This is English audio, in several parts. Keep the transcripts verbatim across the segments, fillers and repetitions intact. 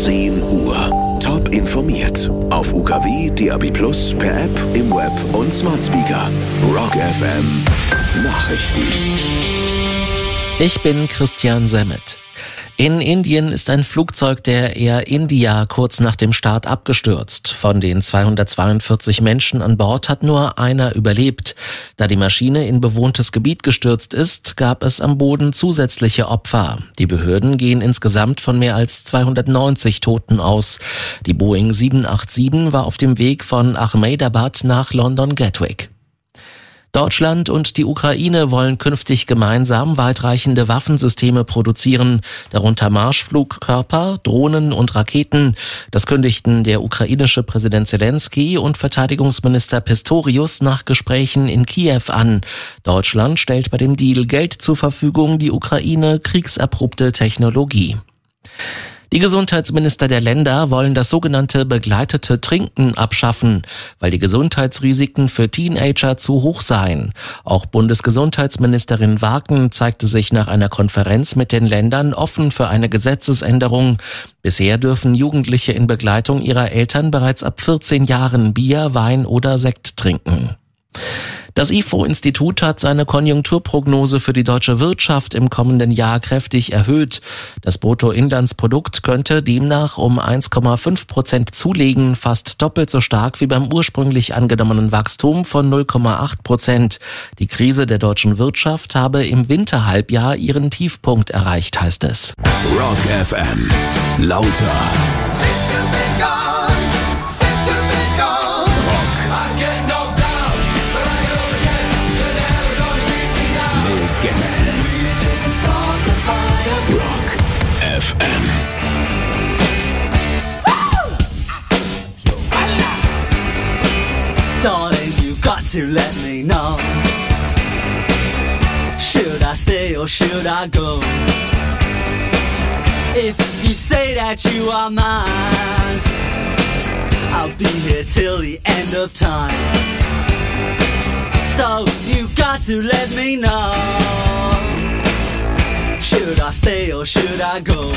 zehn Uhr. Top informiert. Auf U K W, D A B plus, per App, im Web und Smart Speaker. Rock F M. Nachrichten. Ich bin Christian Semmet. In Indien ist ein Flugzeug der Air India kurz nach dem Start abgestürzt. Von den zweihundertzweiundvierzig Menschen an Bord hat nur einer überlebt. Da die Maschine in bewohntes Gebiet gestürzt ist, gab es am Boden zusätzliche Opfer. Die Behörden gehen insgesamt von mehr als zweihundertneunzig Toten aus. Die Boeing sieben acht sieben war auf dem Weg von Ahmedabad nach London Gatwick. Deutschland und die Ukraine wollen künftig gemeinsam weitreichende Waffensysteme produzieren, darunter Marschflugkörper, Drohnen und Raketen. Das kündigten der ukrainische Präsident Zelensky und Verteidigungsminister Pistorius nach Gesprächen in Kiew an. Deutschland stellt bei dem Deal Geld zur Verfügung, die Ukraine kriegserprobte Technologie. Die Gesundheitsminister der Länder wollen das sogenannte begleitete Trinken abschaffen, weil die Gesundheitsrisiken für Teenager zu hoch seien. Auch Bundesgesundheitsministerin Waken zeigte sich nach einer Konferenz mit den Ländern offen für eine Gesetzesänderung. Bisher dürfen Jugendliche in Begleitung ihrer Eltern bereits ab vierzehn Jahren Bier, Wein oder Sekt trinken. Das I F O-Institut hat seine Konjunkturprognose für die deutsche Wirtschaft im kommenden Jahr kräftig erhöht. Das Bruttoinlandsprodukt könnte demnach um eins Komma fünf Prozent zulegen, fast doppelt so stark wie beim ursprünglich angenommenen Wachstum von null Komma acht Prozent. Die Krise der deutschen Wirtschaft habe im Winterhalbjahr ihren Tiefpunkt erreicht, heißt es. Rock F M. Lauter. F M. Darling, you got to let me know. Should I stay or should I go? If you say that you are mine, I'll be here till the end of time. So you got to let me know. Should I stay or should I go?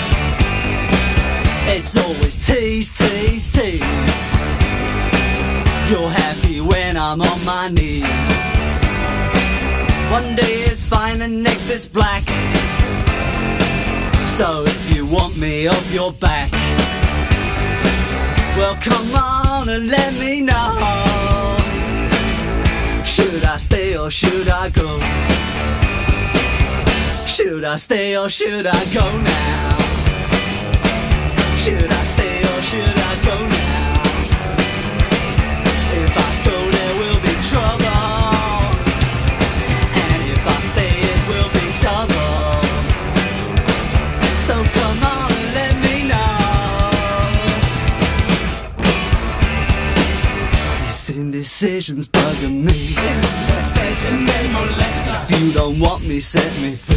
It's always tease, tease, tease. You're happy when I'm on my knees. One day it's fine and next it's black. So if you want me off your back, well come on and let me know. Should I stay or should I go? Should I stay or should I go now? Should I stay or should I go now? If I go there will be trouble, and if I stay it will be double. So come on and let me know. This indecision's bugging me. If you don't want me, set me free.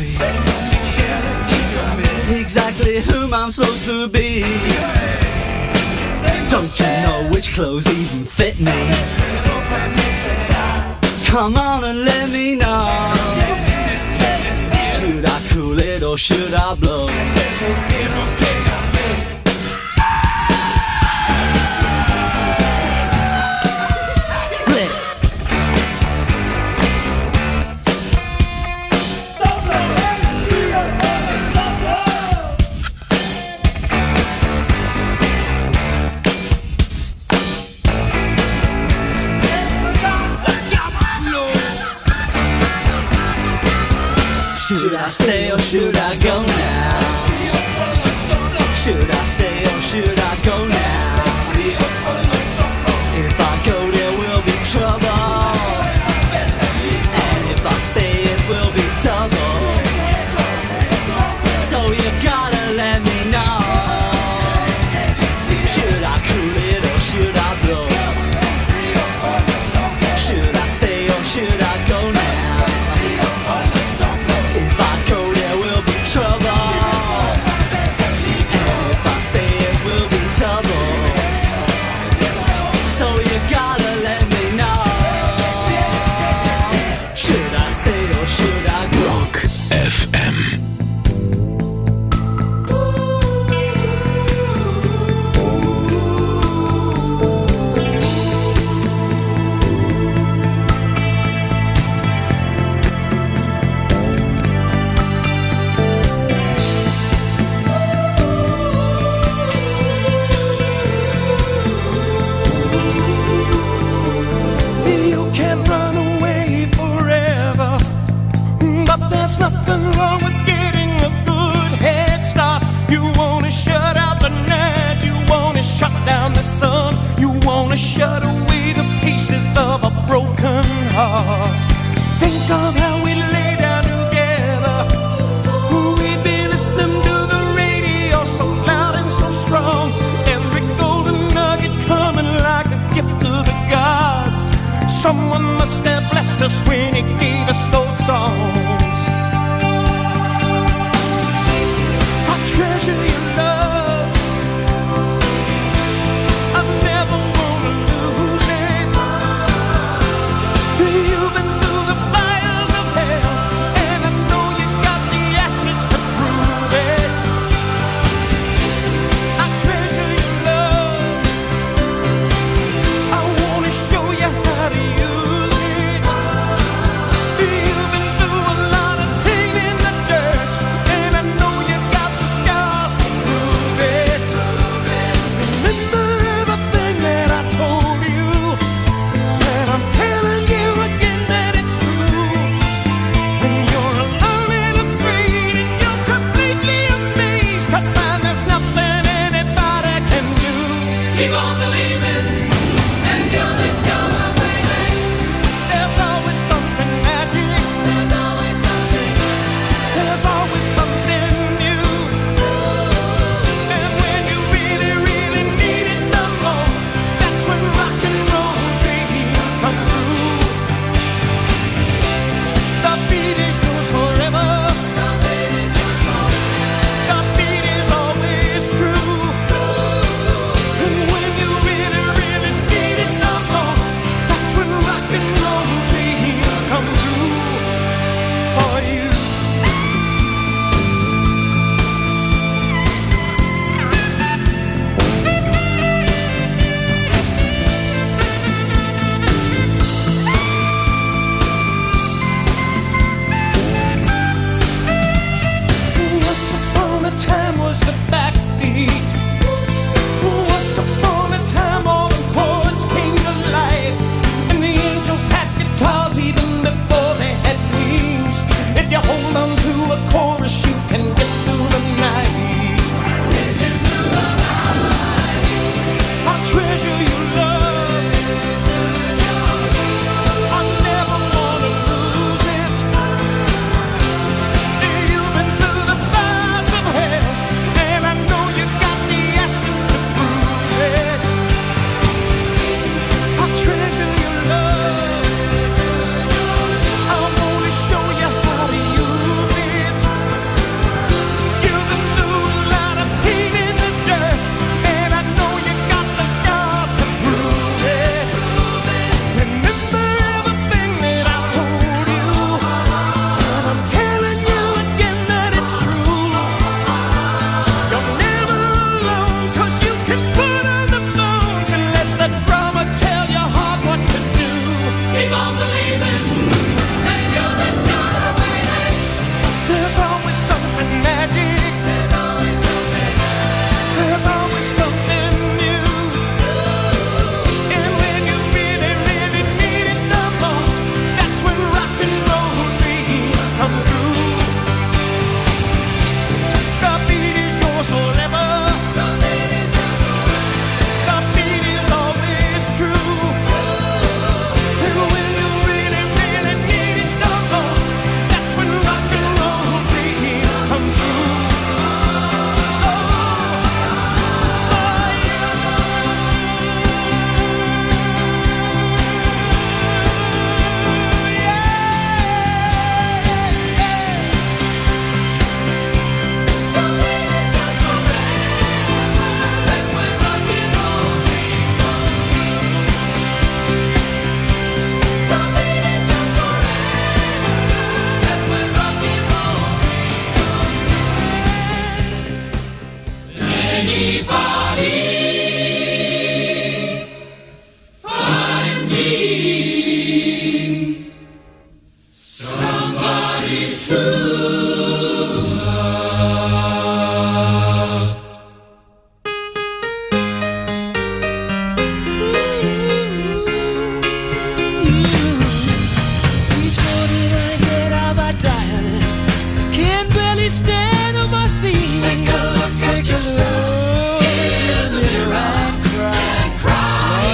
Exactly whom I'm supposed to be. Don't you know which clothes even fit me? Come on and let me know. Should I cool it or should I blow? Should I stay or should I go now? Should I stay or should I go now? If I go there will be trouble, and if I stay it will be double. So you gotta let me know. Should I cool it or should I blow? Should I stay or should I go now? Trouble. wanna shut away the pieces of a broken heart. Think of how we lay down together. We'd be listening to the radio so loud and so strong. Every golden nugget coming like a gift to the gods. Someone must have blessed us when he gave us those songs. I treasure your love. I never wanna lose it. You've been through the fires of hell, and I know you got the ashes to prove it. I treasure your love. I wanna show you how to use it. You've been through a lot of pain in the dirt, and I know you got the scars to prove it.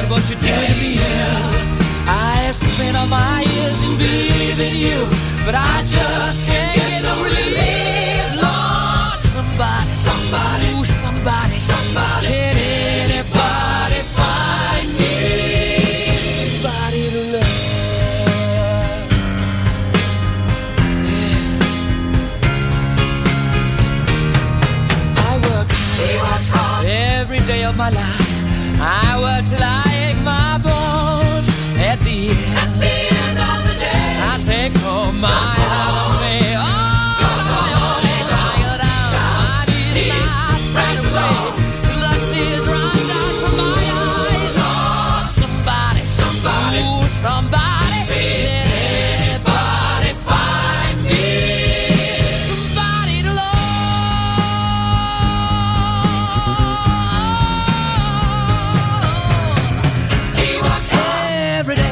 what you do to me. I have spent all my years in believing you, but I just can't get no relief. Lord, somebody, somebody, ooh, somebody, somebody, can anybody find me somebody to love? Yeah. I work hard every day of my life. I work till I ache my bones. At the end, At the end of the day, I take home my heart on me. Oh, tired out, my knees not right away, till the tears run down from my eyes. Oh, somebody, somebody, ooh, somebody, can anybody find me somebody to love? He works every day.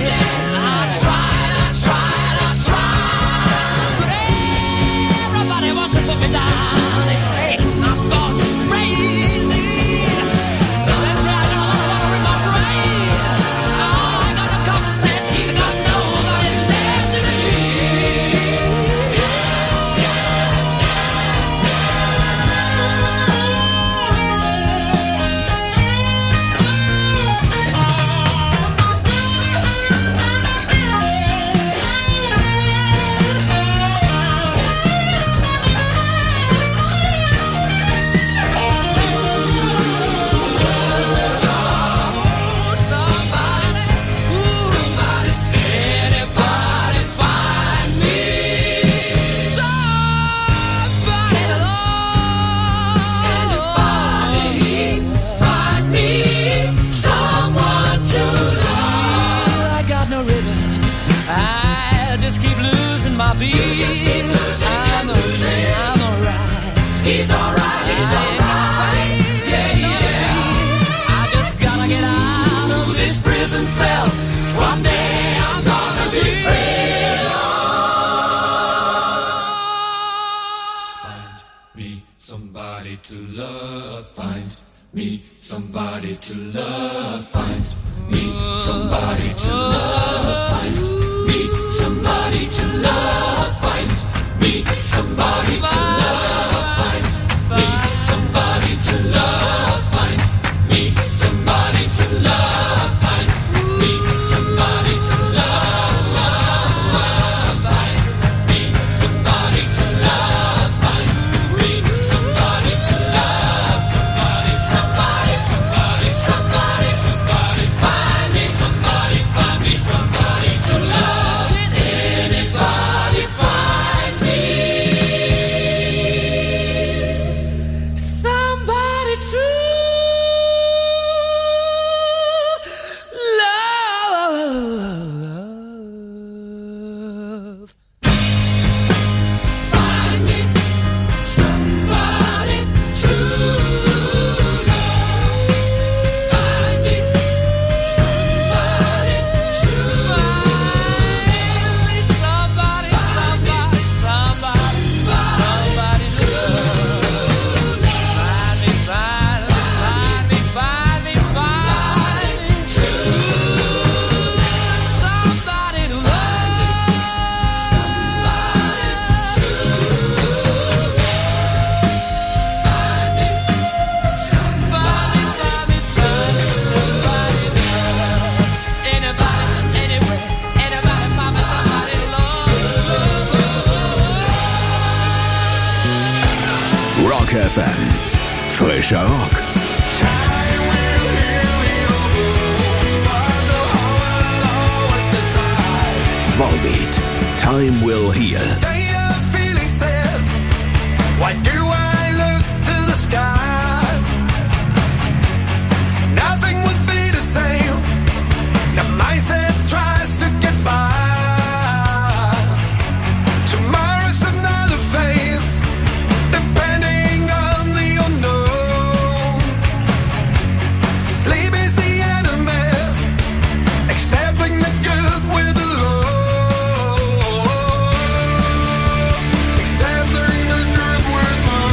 Put me down, they say I'm gone crazy. That's right, I don't wanna read my brain. Oh, I got no common sense, I got nobody left to my beat. You just keep losing, I'm losing. I'm alright. He's alright, he's alright. Yeah, yeah. I just gotta get out of this prison cell. Someday I'm gonna be free. Find me somebody to love. Find me somebody to love. Find me somebody to love. Find me somebody to love. Find me somebody to love. Find me somebody to love. Find me somebody to love. Find me somebody to love. Find me somebody to love. Find me somebody to love. Somebody, somebody, somebody, somebody, somebody. Find me somebody. Find me somebody to love. Can anybody find me somebody to love? Find me somebody to love. Find me somebody to love. Somebody, somebody, somebody, somebody to love. Find me, find me, find me, find me, find me to love. Somebody to love. Somebody to love. Find me somebody, find me, find me somebody to love. Anybody, anywhere, anybody find me somebody to love. Rock F M. Frischer Rock. Volbeat. Time will heal. Day of feeling sad. Why do I look to the sky? Nothing would be the same. The mindset tries to get by. Tomorrow's another phase, depending on the unknown. Sleep is the enemy, accepting the good with the low. Accepting the good with the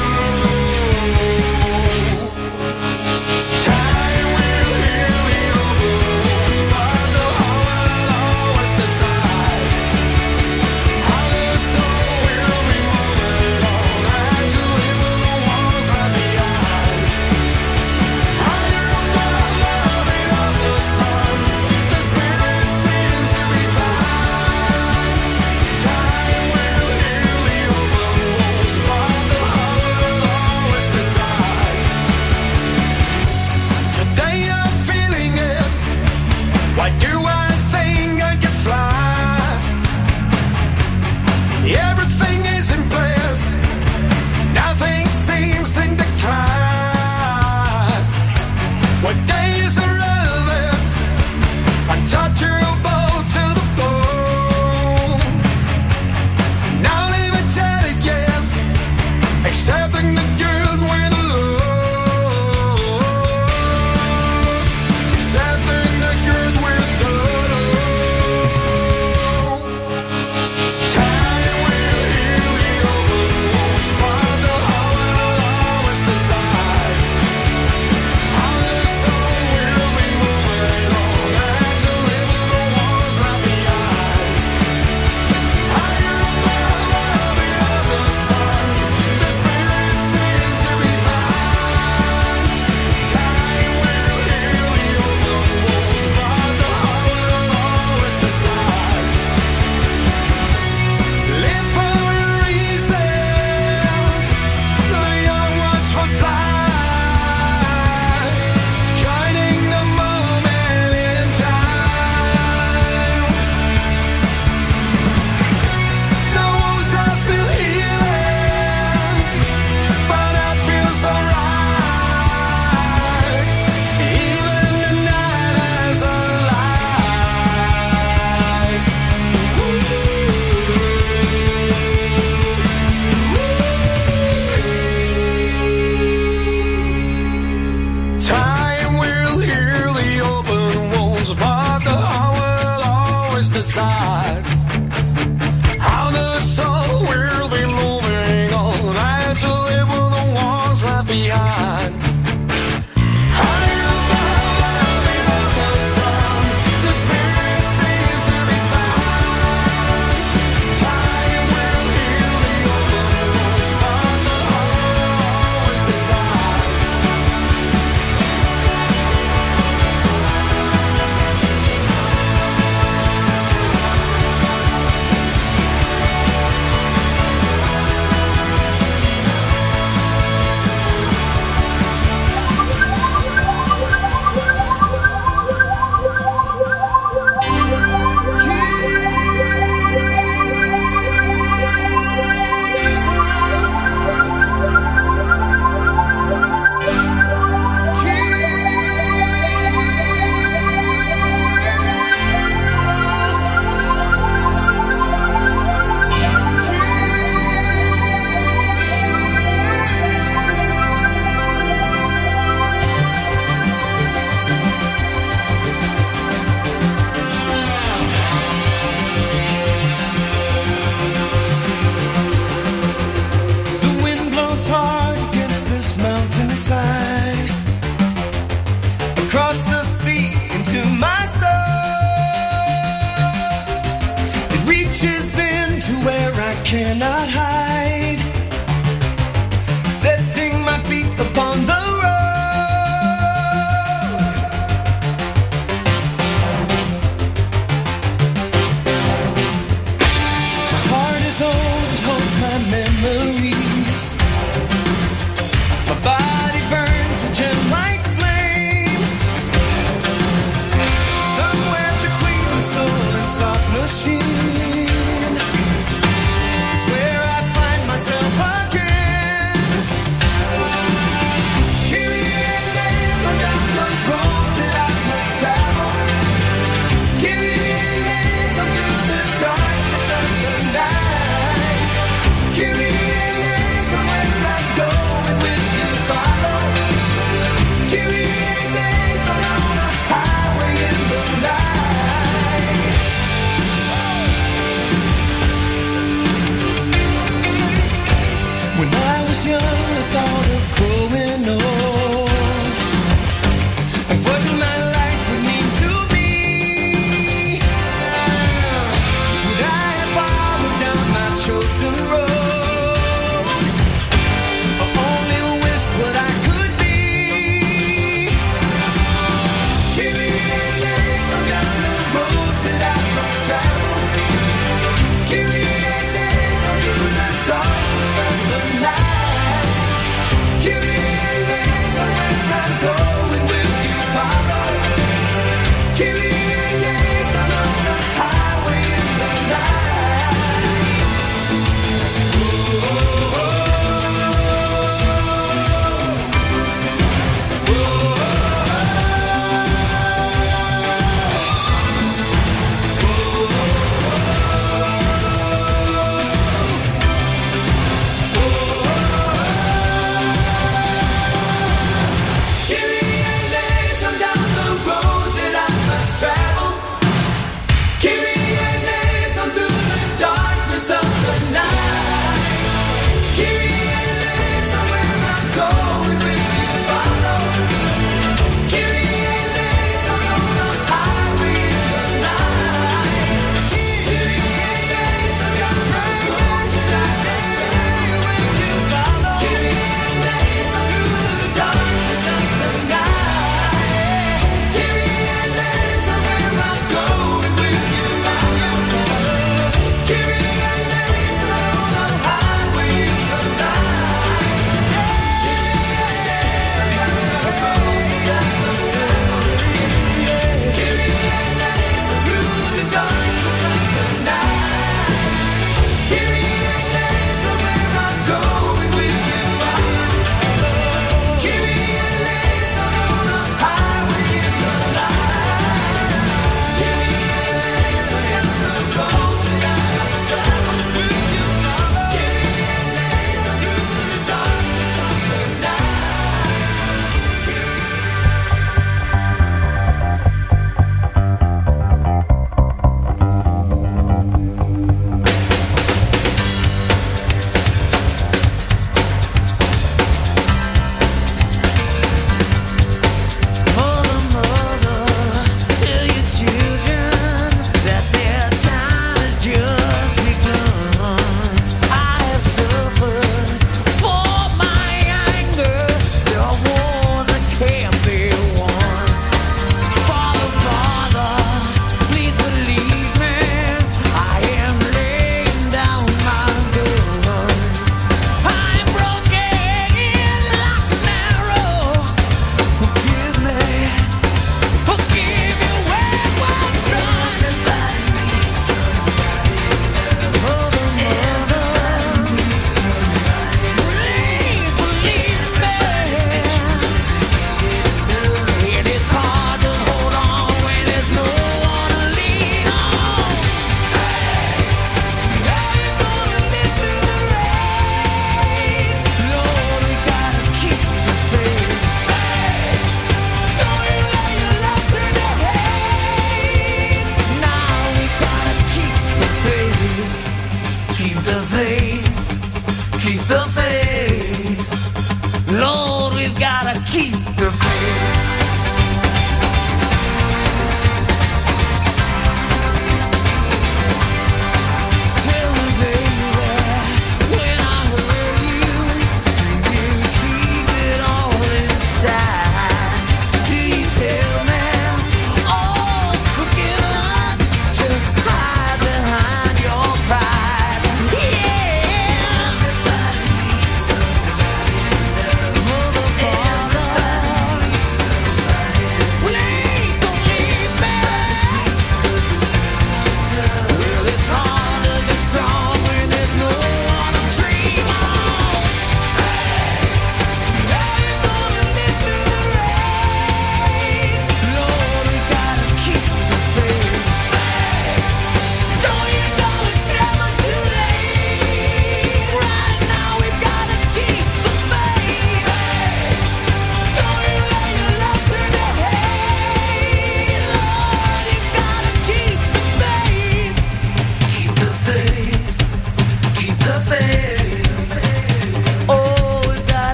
bones, but the heart will always decide how the soul will be moving on and to live with the walls left behind. Cannot hide, setting my feet upon the road. My heart is old, it holds my memories. My body burns a gem-like flame, somewhere between the soul and soft machine. Where I find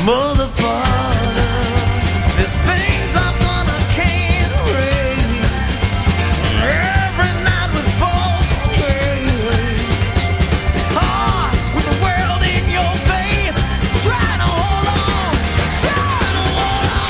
Mother, Father, there's things I'm gonna can't erase. Every night we fall from grace. It's hard with the world in your face. Trying to hold on, trying to hold on.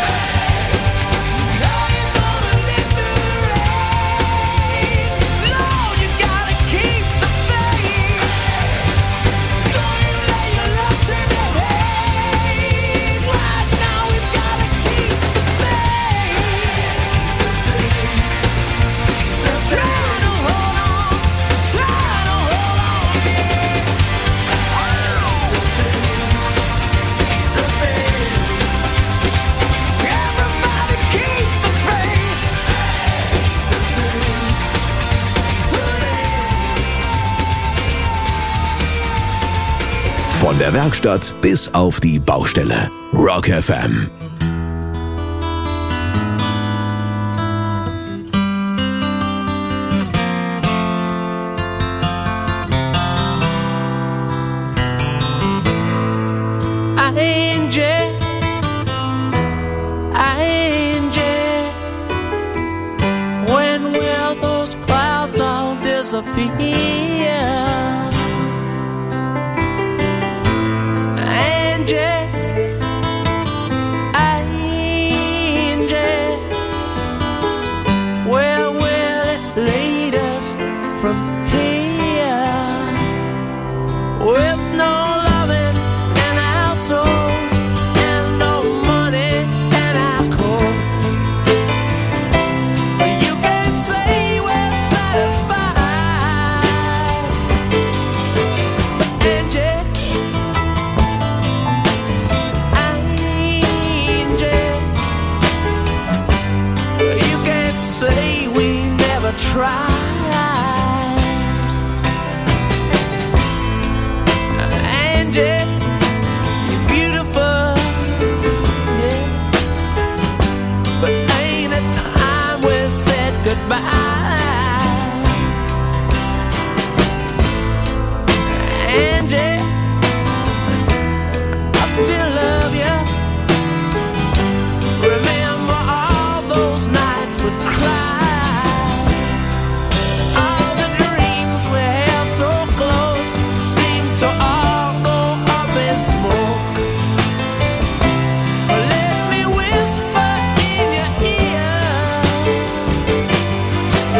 Now you're gonna live through the rain. Lord, you gotta keep the faith. Don't you lay your love to the hate. Right now we've gotta keep the faith. Trying to hold on, trying to hold on, yeah. The faith. Everybody keep the faith. Von der Werkstatt bis auf die Baustelle. Rock F M. Angel, angel, when will those clouds all disappear? Angel, angel, where will it lead us from here? With no loving in our souls and no money in our coats, you can't say we're satisfied. But angel, angel, you can't say we never tried. Angel, you're beautiful, yeah, but ain't it time we said goodbye? Angel, I still love you. Remember all those nights we cried. All the dreams we held so close seem to all go up in smoke. Let me whisper in your ear,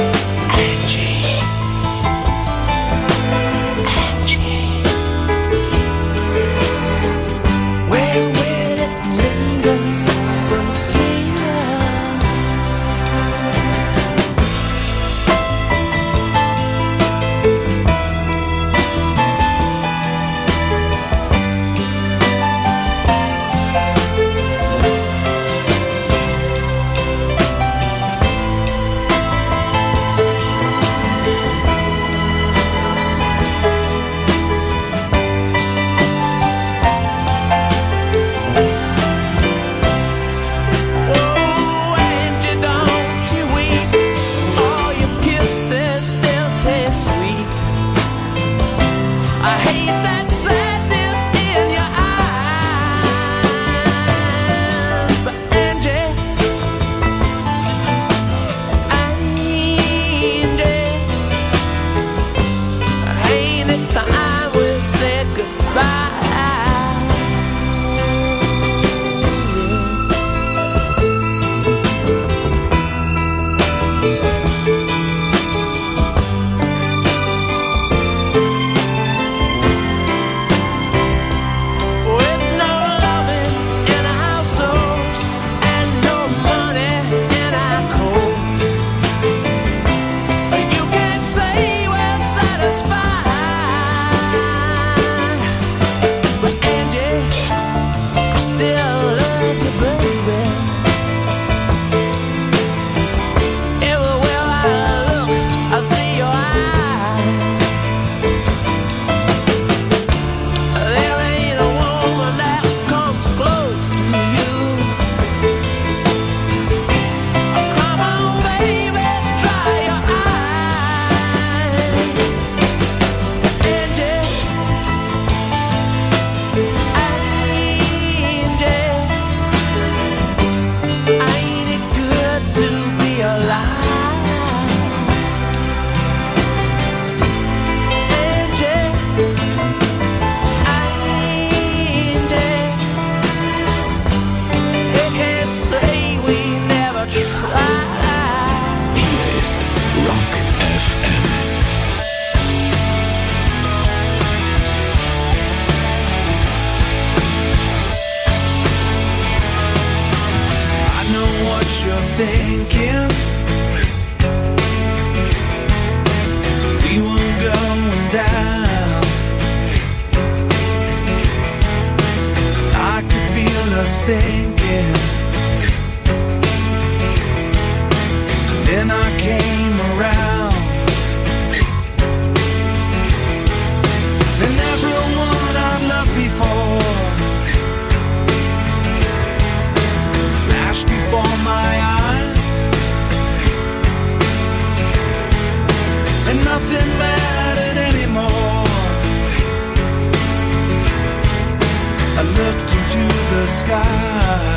thinking we were going down. I could feel us sinking. Then I came around, and everyone I've loved before flashed before my eyes, and nothing mattered anymore. I looked into the sky.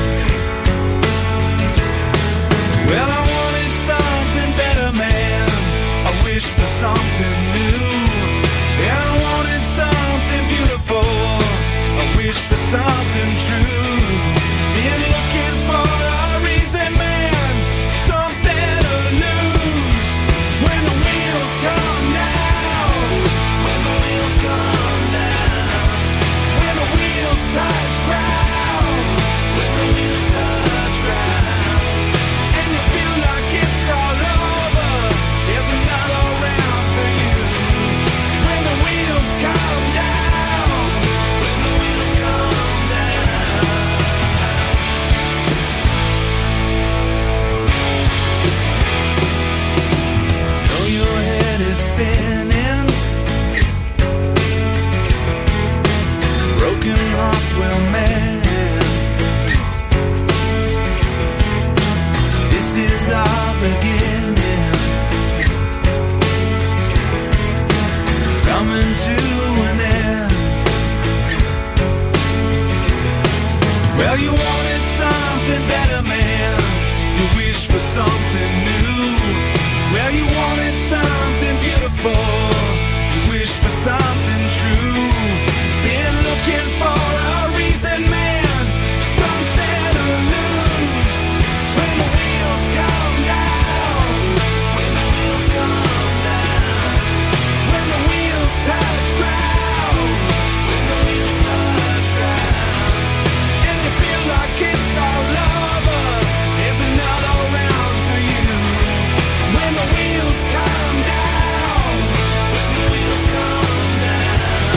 Well, I wanted something better, man. I wished for something new. And I wanted something beautiful. I wished for something true. Been looking for a reason, man. Something to lose. When the wheels come down. When the wheels come down. When the wheels touch ground. When the wheels touch ground. And you feel like it's all over. There's another round for you. When the wheels come down. When the wheels come down. Know your head is spinning. Broken hearts will mend. This is our beginning. Coming to an end. Well, you wanted something better, man. You wished for something new. Well, you wanted something beautiful. You wished for something true. Been looking for a reason, man. Something to lose. When the wheels come down. When the wheels come down. When the wheels touch ground. When the wheels touch ground. And you feel like it's all over. There's another round for you. When the wheels come down. When the wheels come down.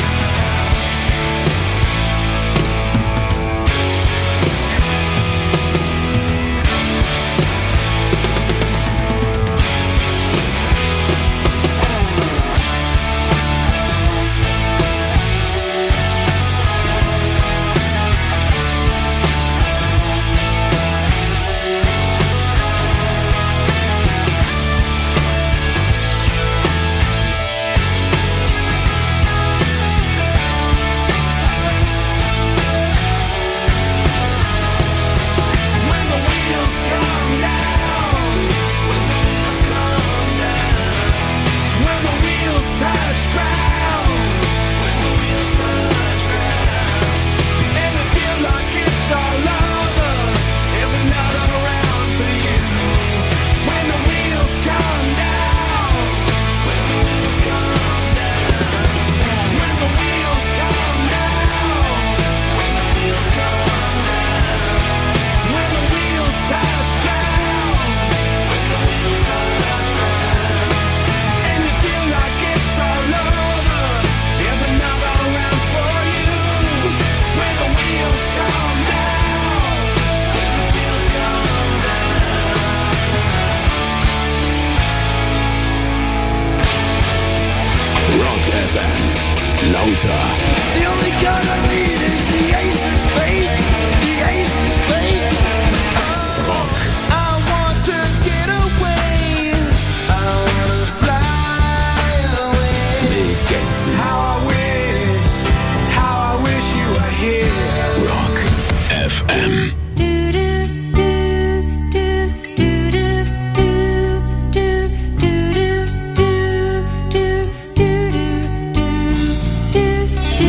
When the wheels come down. When the wheels come down. When the wheels touch ground. When the wheels touch ground. And you feel like it's all over. There's another round for you. When the wheels come down. When the wheels come down. When the wheels come down. When the wheels come down. When the wheels touch ground. When the wheels touch ground. And you feel like it's all over. There's another round for you. When the wheels come down. When the wheels come down. Rock F M. Lauter. The only gun I need is the ace of spades. The ace of spades. Rock. I want to get away. I want to fly away. Legenden. How I wish, how I wish you were here. Rock F M. Do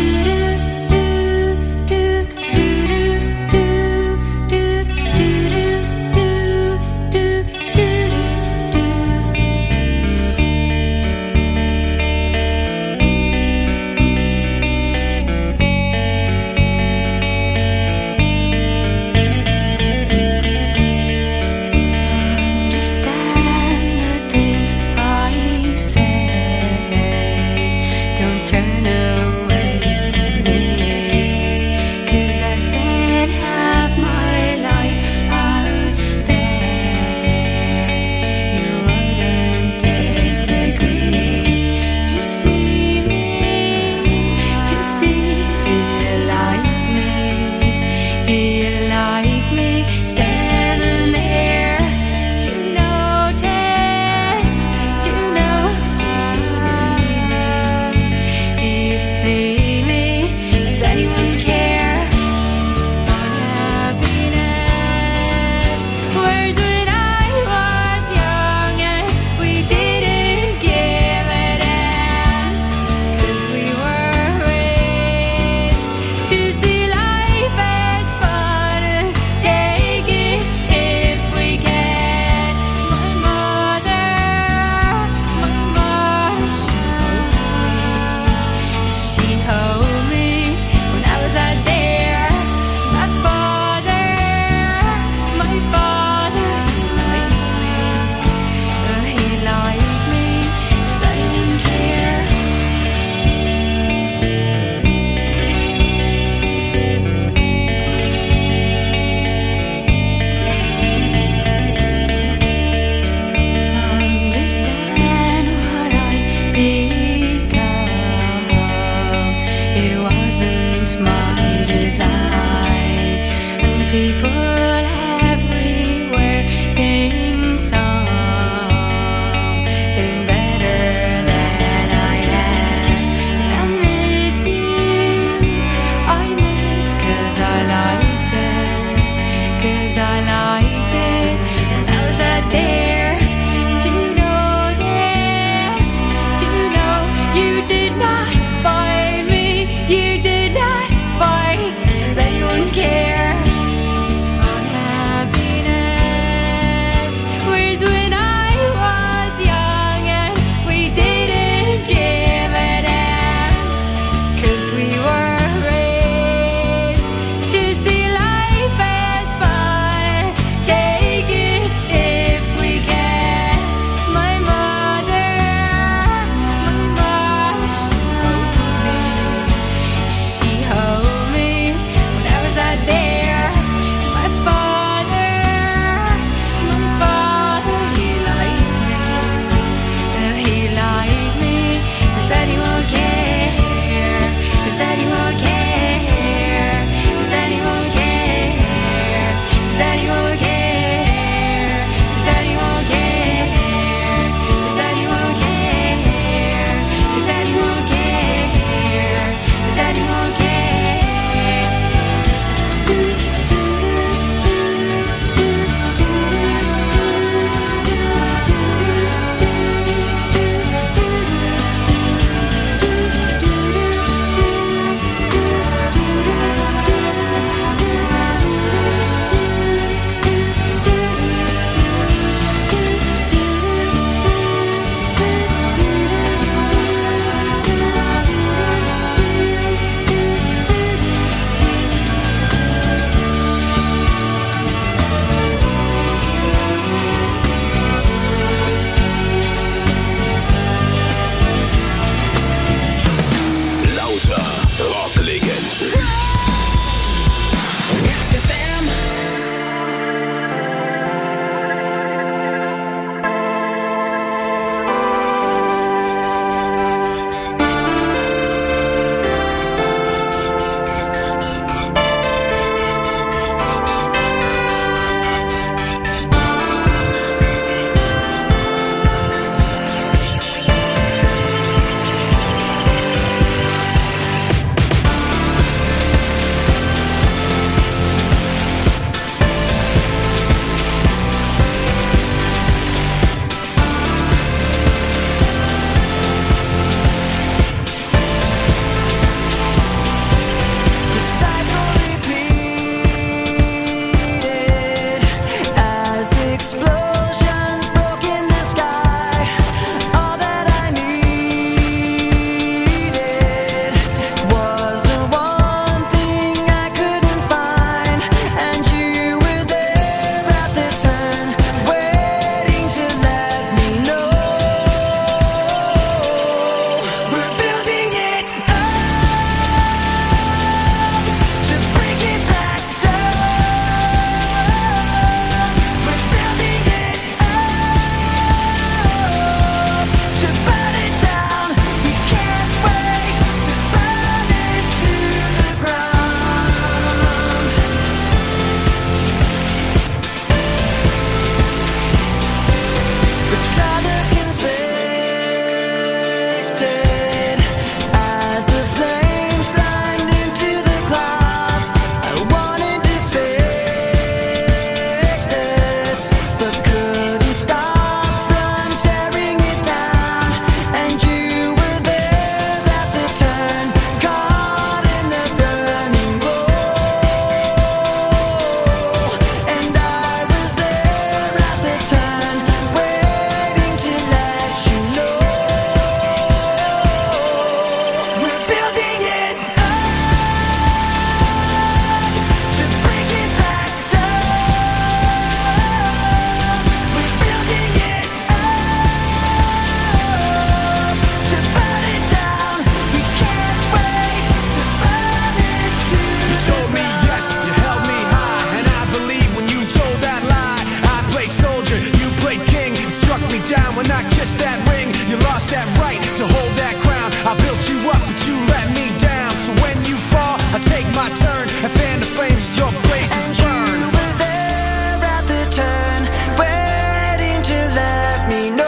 my turn and fan the flames as your blazes burn. You were there at the turn, waiting to let me know.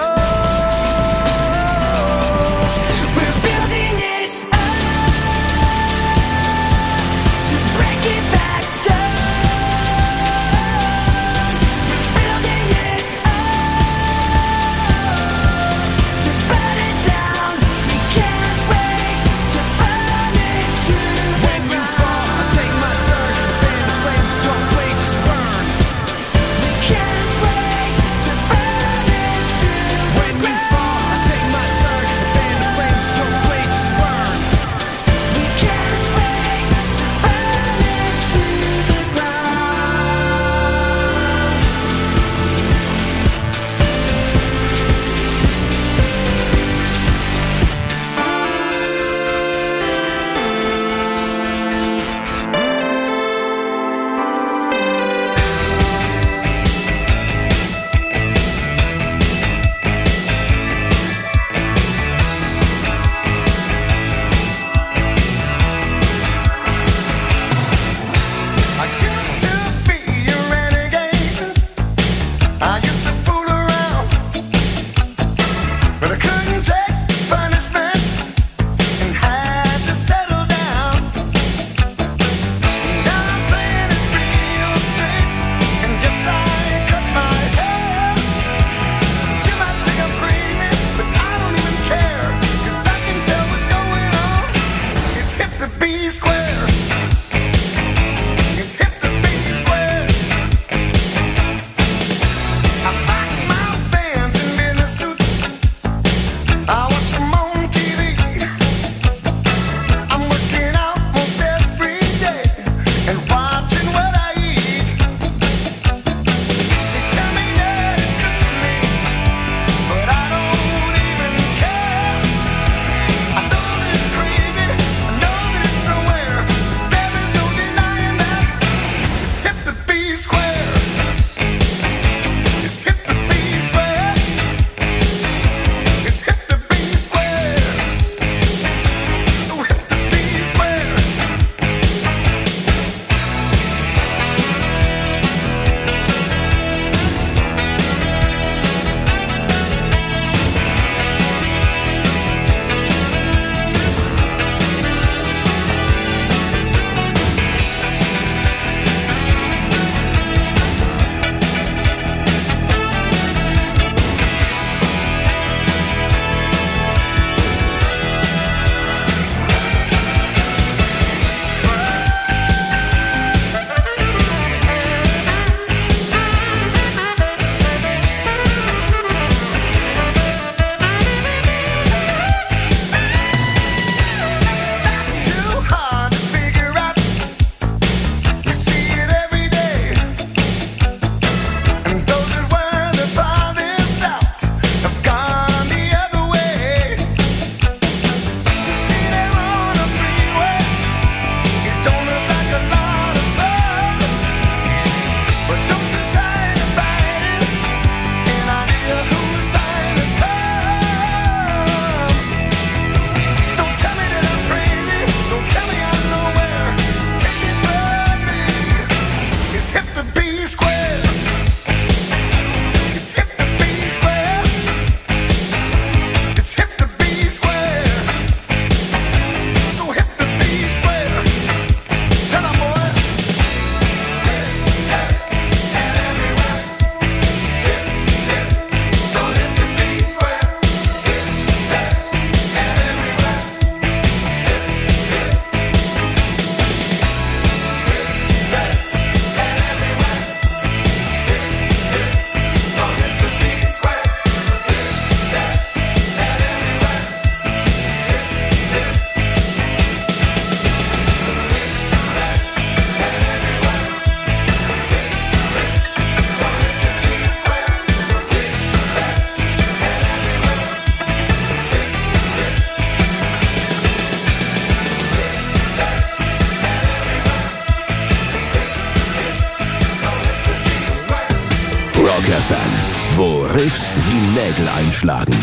We're building it up to break it back down. We're building it up to burn it down. We can't wait to burn it to When you fall, I take my turn and fan the flames as your blazes burn. We can't wait to burn it to When you fall, I take my turn and fan the flames as your blazes burn. We can't wait to burn it to the ground. I used to be a renegade. I used to fool around, but I couldn't take punishment and had to settle down. Now I'm playing it real straight, and yes, I cut my hair. You might think I'm crazy, but I don't even care, 'cause I can tell what's going on. It's hip to be square. It's hip to be square. I like my fans in business suits. I watch them on T V. I'm working out most every day and watching what I eat. They tell me that it's good for me, but I don't even care. I know that it's crazy, I know that it's nowhere, but there is no denying that it's hip to be square. It's hip to be square. It's hip to be square. So hip to be square. Too hard to figure out. We see it every day. And those that were the farthest out have gone the other way. You see them on a freeway. It don't look like a lot of fun, but don't you try to fight it. An idea whose time has come. Don't tell me that I'm crazy. Don't tell me I'm nowhere. Take it from me. It's hip to be square. It's hip to be square. It's hip to be square. So hip to be square. Tell 'em, boy. Hip, hip, and everywhere. Hip, hip, so hip to be square. Hip, hip, and everywhere. Rock F M, wo Riffs wie Nägel einschlagen.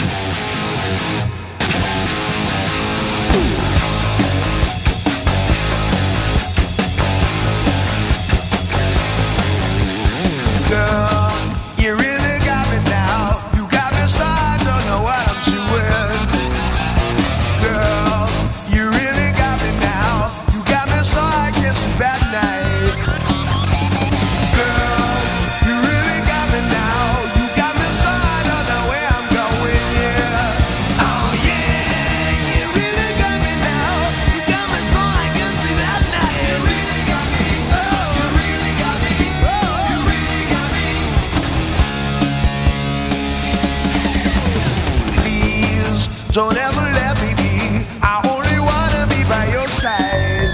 don't ever let me be. I only wanna be by your side.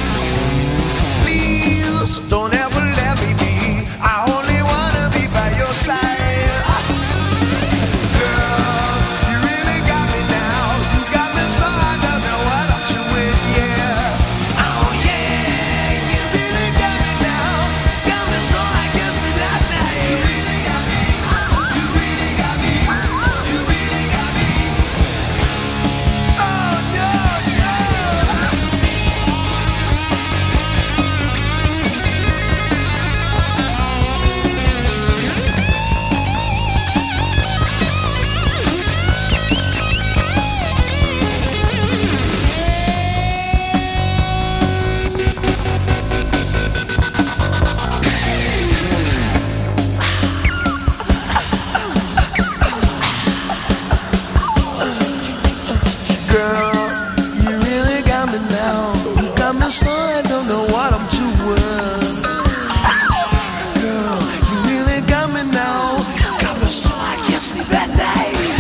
Please, don't ever let me be. I only wanna be by your side. Girl, you really got me now. You got me so I don't know what I'm doing, yeah. Oh yeah, you really got me now. Got me so I can't sleep at night. You really got me. You really got me. You really got me. Oh no, no. Girl, you really got me now. You got me so I don't know what I'm doing. Girl, you really got me now. You got me so I can't sleep at night.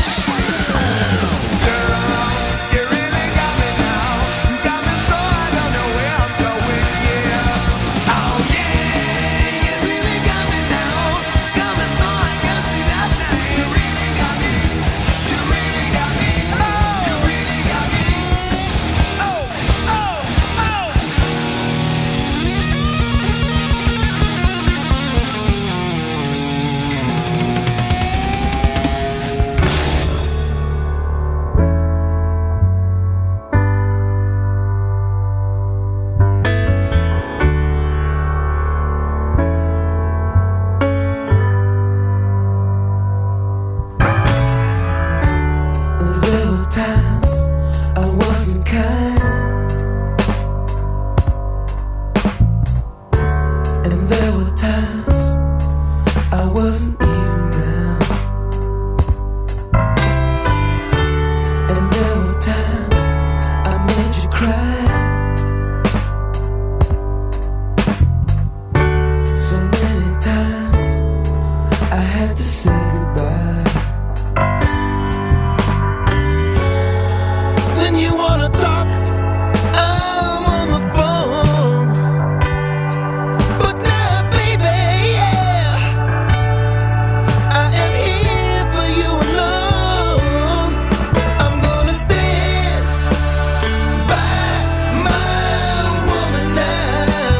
Girl, you really got me now. You got me so I don't know where I'm going, yeah. Oh yeah, you really got me now. Got me so I can't sleep at night. You really got me. You really got me. Oh, you really got me. Oh, oh, oh. There were times I wasn't kind, and there were times I wasn't even down, and there were times I made you cry. So many times I had to say goodbye. When you wanna talk, I'm on the phone. But now, baby, yeah, I am here for you alone. I'm gonna stand by my woman now.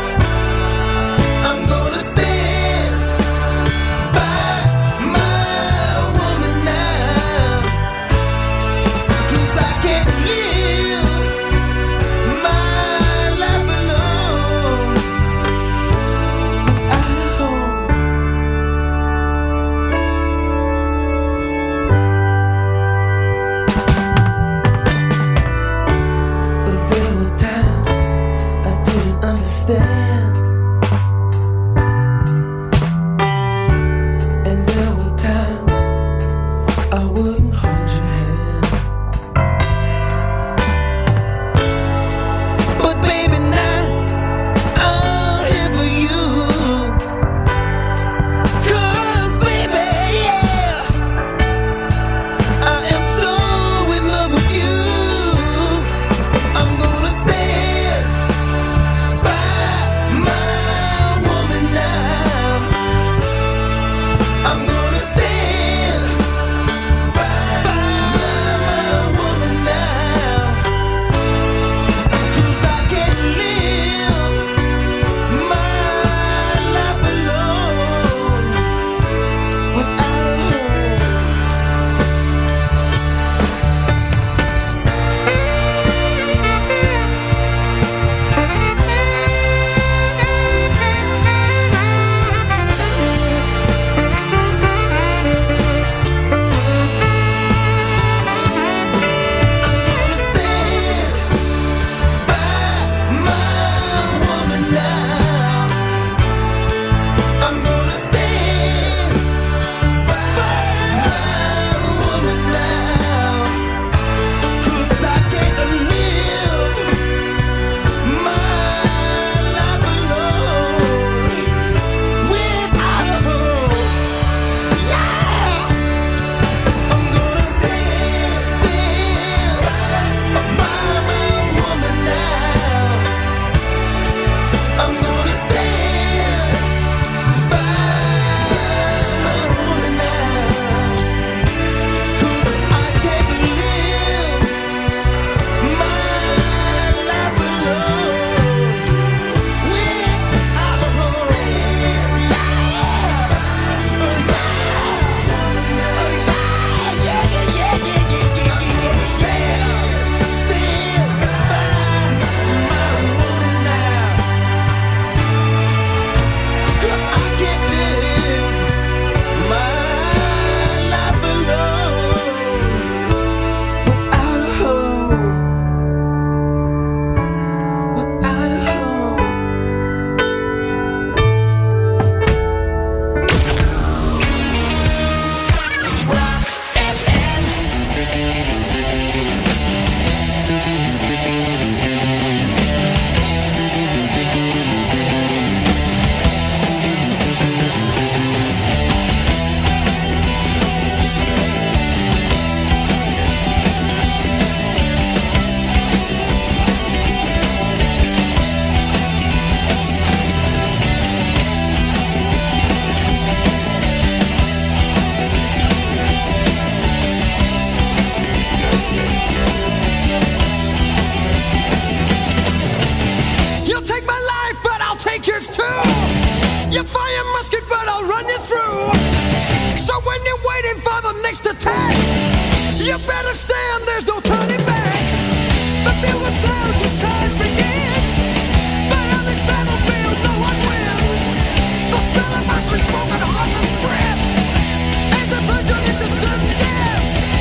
I'm gonna stand by my woman now. 'Cause I can't live my life alone without a home. But there were times I didn't understand, and there were times I wouldn't hold your hand. But baby, now I'm here for you. 'Cause baby, yeah, I am so in love with you. I'm gonna stand by You fire your musket, but I'll run you through. So when you're waiting for the next attack, you better stand, there's no turning back. The bugle sounds, the charge begins. But on this battlefield, no one wins. The smell of ice smoke and horse's breath as the birds are into sudden death.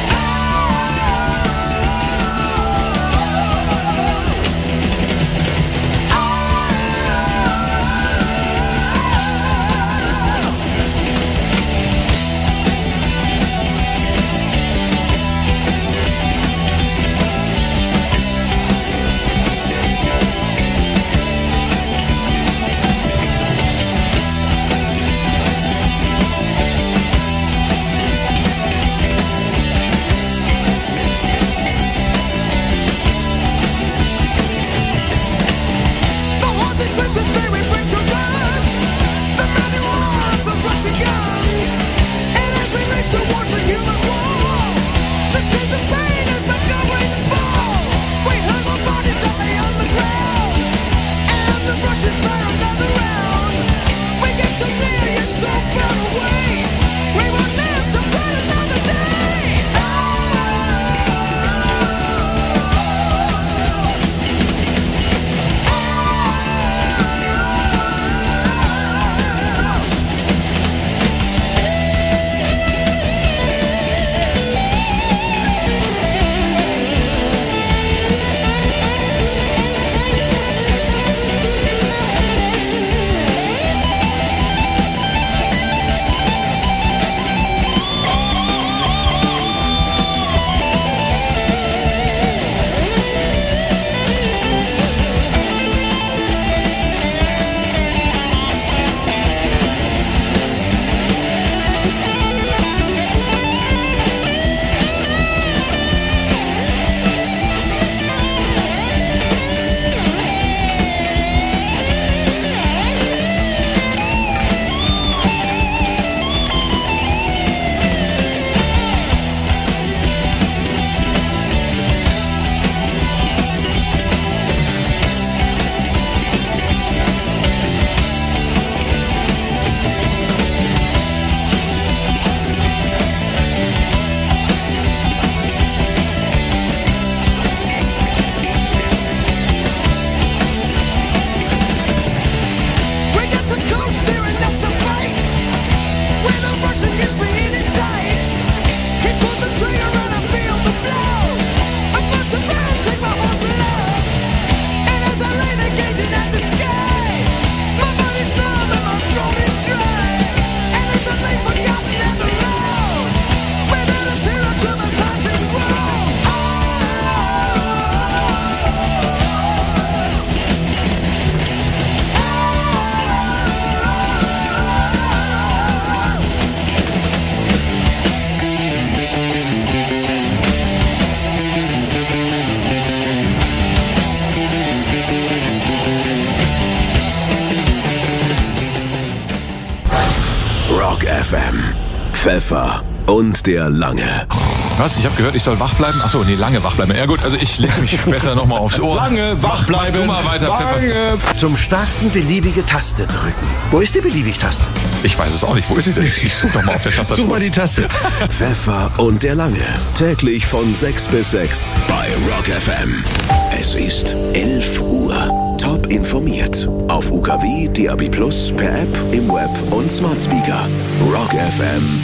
Rock F M. Pfeffer und der Lange. Was? Ich habe gehört, ich soll wach bleiben? Achso, nee, lange wach bleiben. Ja gut, also ich lege mich besser nochmal aufs Ohr. Lange wach bleiben. Mach du mal weiter, Lange. Pfeffer. Zum Starten beliebige Taste drücken. Wo ist die Beliebig-Taste? Ich weiß es auch nicht. Wo ist sie denn? Ich such doch mal auf der Tastatur. Such mal die Taste. Pfeffer und der Lange. Täglich von sechs bis sechs bei Rock F M. Es ist elf Uhr. Top informiert. Auf U K W, D A B Plus, per App, im Web und Smart Speaker. Rock F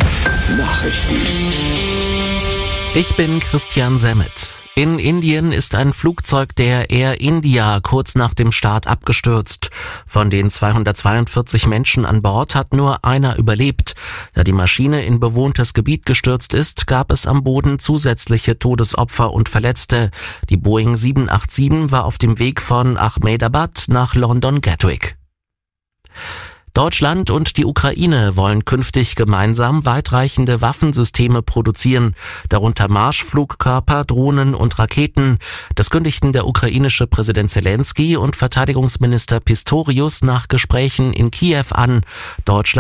M. Nachrichten. Ich bin Christian Semmet. In Indien ist ein Flugzeug der Air India kurz nach dem Start abgestürzt. Von den zweihundertzweiundvierzig Menschen an Bord hat nur einer überlebt. Da die Maschine in bewohntes Gebiet gestürzt ist, gab es am Boden zusätzliche Todesopfer und Verletzte. Die Boeing sieben acht sieben war auf dem Weg von Ahmedabad nach London Gatwick. Deutschland und die Ukraine wollen künftig gemeinsam weitreichende Waffensysteme produzieren, darunter Marschflugkörper, Drohnen und Raketen. Das kündigten der ukrainische Präsident Zelensky und Verteidigungsminister Pistorius nach Gesprächen in Kiew an. Deutschland